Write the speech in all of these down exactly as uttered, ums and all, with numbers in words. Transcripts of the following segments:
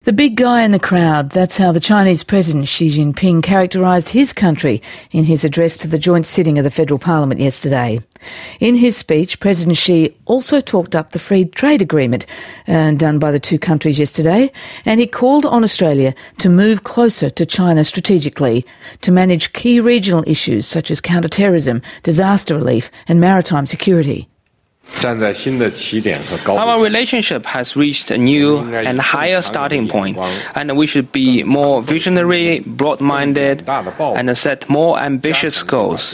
The big guy in the crowd, that's how the Chinese President Xi Jinping characterised his country in his address to the joint sitting of the Federal Parliament yesterday. In his speech, President Xi also talked up the free trade agreement uh, done by the two countries yesterday, and he called on Australia to move closer to China strategically to manage key regional issues such as counter-terrorism, disaster relief and maritime security. Our relationship has reached a new and higher starting point, and we should be more visionary, broad-minded, and set more ambitious goals.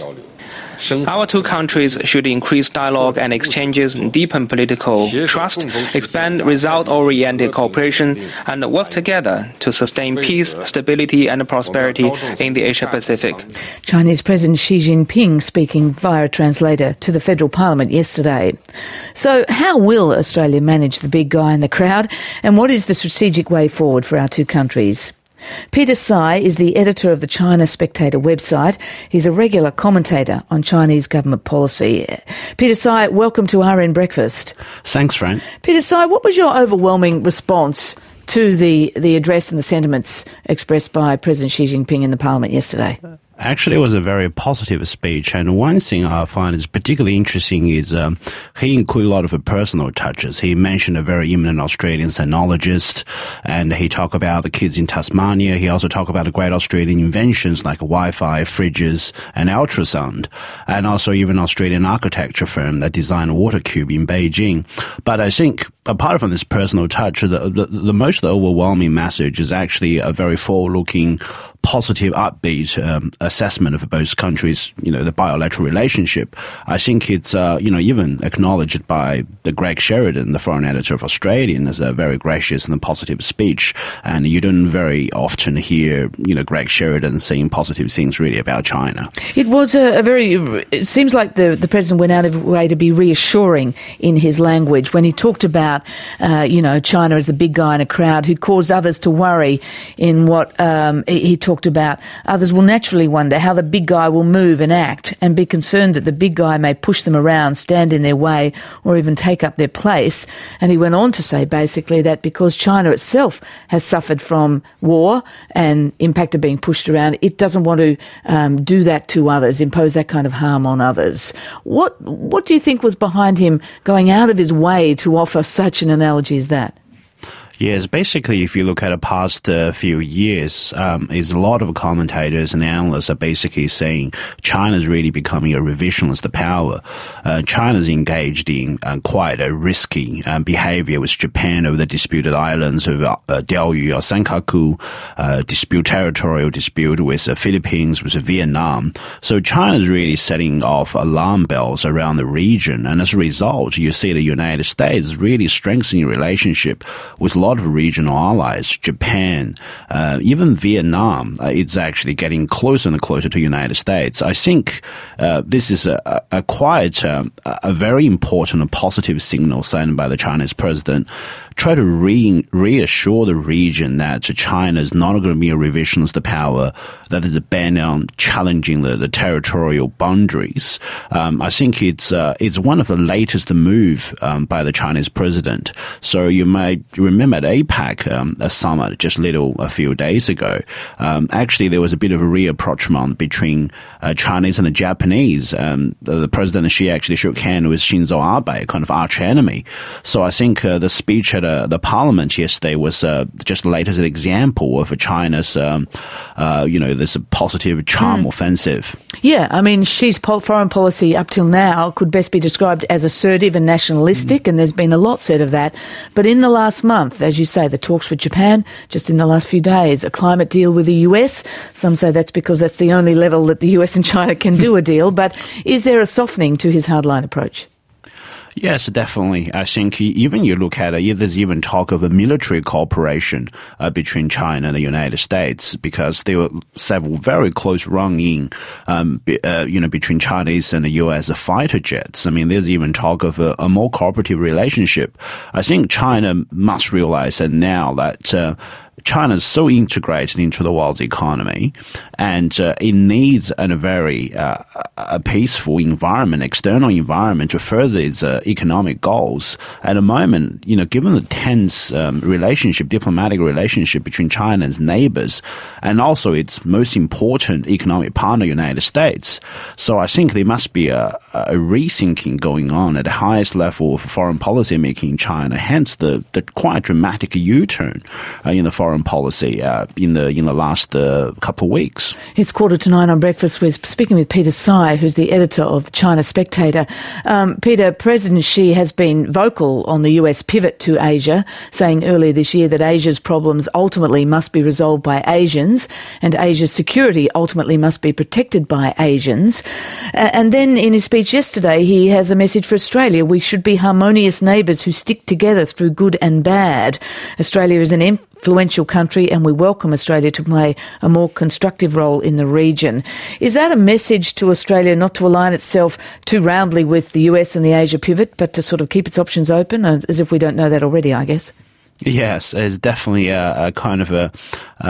Our two countries should increase dialogue and exchanges, deepen political trust, expand result-oriented cooperation, and work together to sustain peace, stability, and prosperity in the Asia-Pacific. Chinese President Xi Jinping speaking via a translator to the Federal Parliament yesterday. So how will Australia manage the big guy in the crowd, and what is the strategic way forward for our two countries? Peter Tsai is the editor of the China Spectator website. He's a regular commentator on Chinese government policy. Peter Tsai, welcome to R N Breakfast. Thanks, Fran. Peter Tsai, what was your overwhelming response to the, the address and the sentiments expressed by President Xi Jinping in the Parliament yesterday? Actually, it was a very positive speech, and one thing I find is particularly interesting is um, he included a lot of personal touches. He mentioned a very eminent Australian sinologist, and he talked about the kids in Tasmania. He also talked about the great Australian inventions like Wi-Fi, fridges, and ultrasound, and also even Australian architecture firm that designed a water cube in Beijing. But I think, apart from this personal touch, the, the, the most overwhelming message is actually a very forward-looking, positive, upbeat um, assessment of both countries, you know, the bilateral relationship. I think it's, uh, you know, even acknowledged by the Greg Sheridan, the foreign editor of Australian, as a very gracious and positive speech. And you don't very often hear, you know, Greg Sheridan saying positive things really about China. It was a, a very, it seems like the, the president went out of his way to be reassuring in his language when he talked about, uh, you know, China as the big guy in a crowd who caused others to worry in what um, he, he talked about. Others will naturally wonder how the big guy will move and act and be concerned that the big guy may push them around, stand in their way, or even take up their place. And he went on to say basically that because China itself has suffered from war and impact of being pushed around, it doesn't want to um, do that to others, impose that kind of harm on others. What, what do you think was behind him going out of his way to offer such an analogy as that? Yes, basically, if you look at the past uh, few years, um, is a lot of commentators and analysts are basically saying China's really becoming a revisionist power. Uh, China's engaged in uh, quite a risky um, behavior with Japan over the disputed islands of uh, Diaoyu or Senkaku, uh, dispute territorial dispute with the Philippines, with Vietnam. So China's really setting off alarm bells around the region, and as a result, you see the United States really strengthening relationship with a lot of regional allies, Japan, uh, even Vietnam. Uh, it's actually getting closer and closer to the United States. I think uh, this is a, a, a quite um, a very important and positive signal sent by the Chinese president. Try to re- reassure the region that China is not going to be a revisionist power, that is bent on challenging the, the territorial boundaries. Um, I think it's uh, it's one of the latest move um, by the Chinese president. So you might remember at APEC, um, a summit just little a few days ago, um, actually there was a bit of a reapproachment between uh, Chinese and the Japanese. Um, the, the president Xi actually shook hands with Shinzo Abe, a kind of arch enemy. So I think uh, the speech at Uh, the parliament yesterday was uh, just the latest example of China's, um, uh, you know, this positive charm mm. offensive. Yeah, I mean, Xi's foreign policy up till now could best be described as assertive and nationalistic, mm. and there's been a lot said of that. But in the last month, as you say, the talks with Japan, just in the last few days, a climate deal with the U S. Some say that's because that's the only level that the U S and China can do a deal. But is there a softening to his hardline approach? Yes, definitely. I think even you look at it, there's even talk of a military cooperation uh, between China and the United States, because there were several very close run-in, um, be, uh, you know, between Chinese and the U S fighter jets. I mean, there's even talk of a, a more cooperative relationship. I think China must realize that now that uh, China is so integrated into the world's economy, and uh, it needs a very uh, a peaceful environment, external environment to further its uh, economic goals. At the moment, you know, given the tense um, relationship, diplomatic relationship between China and its neighbors, and also its most important economic partner, United States. So I think there must be a, a rethinking going on at the highest level of foreign policy making in China. Hence the, the quite dramatic U-turn uh, in the foreign policy uh, in the in the last uh, couple of weeks. It's quarter to nine on Breakfast. We're speaking with Peter Tsai, who's the editor of the China Spectator. Um, Peter, President Xi has been vocal on the U S pivot to Asia, saying earlier this year that Asia's problems ultimately must be resolved by Asians and Asia's security ultimately must be protected by Asians. Uh, and then in his speech yesterday, he has a message for Australia. We should be harmonious neighbours who stick together through good and bad. Australia is an influential country and we welcome Australia to play a more constructive role in the region. Is that a message to Australia not to align itself too roundly with the U S and the Asia pivot, but to sort of keep its options open, as if we don't know that already, I guess? Yes, it's definitely a, a kind of a,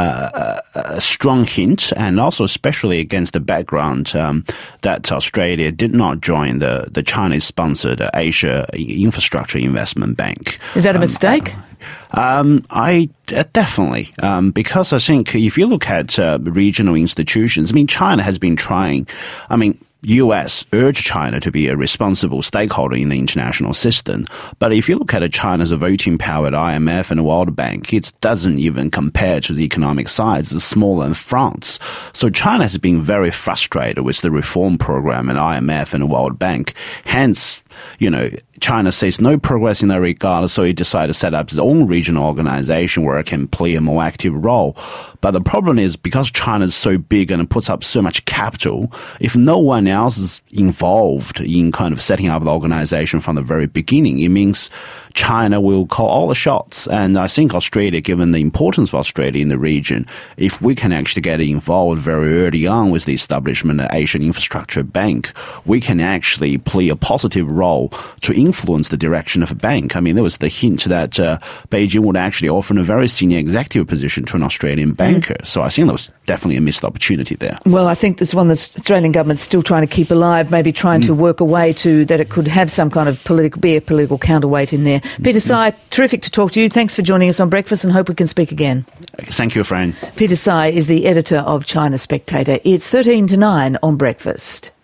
a, a strong hint, and also especially against the background um, that Australia did not join the, the Chinese-sponsored Asia Infrastructure Investment Bank. Is that a mistake? Um, Um, I uh, definitely, um, because I think if you look at uh, regional institutions, I mean, China has been trying, I mean, U S urged China to be a responsible stakeholder in the international system. But if you look at China's voting power at I M F and the World Bank, it doesn't even compare to the economic size. It's smaller than France. So China has been very frustrated with the reform program at I M F and the World Bank. Hence, you know, China says no progress in that regard, so it decided to set up its own regional organization where it can play a more active role. But the problem is, because China is so big and it puts up so much capital, if no one else is involved in kind of setting up the organization from the very beginning, it means China will call all the shots. And I think Australia, given the importance of Australia in the region, if we can actually get involved very early on with the establishment of the Asian Infrastructure Bank, we can actually play a positive role to influence the direction of a bank. I mean, there was the hint that uh, Beijing would actually offer a very senior executive position to an Australian banker. Mm. So I think there was definitely a missed opportunity there. Well, I think this one the Australian government's still trying to keep alive, maybe trying mm. to work a way to that it could have some kind of political, be a political counterweight in there. Peter Tsai, mm. terrific to talk to you. Thanks for joining us on Breakfast and hope we can speak again. Thank you, Fran. Peter Tsai is the editor of China Spectator. It's thirteen to nine on Breakfast.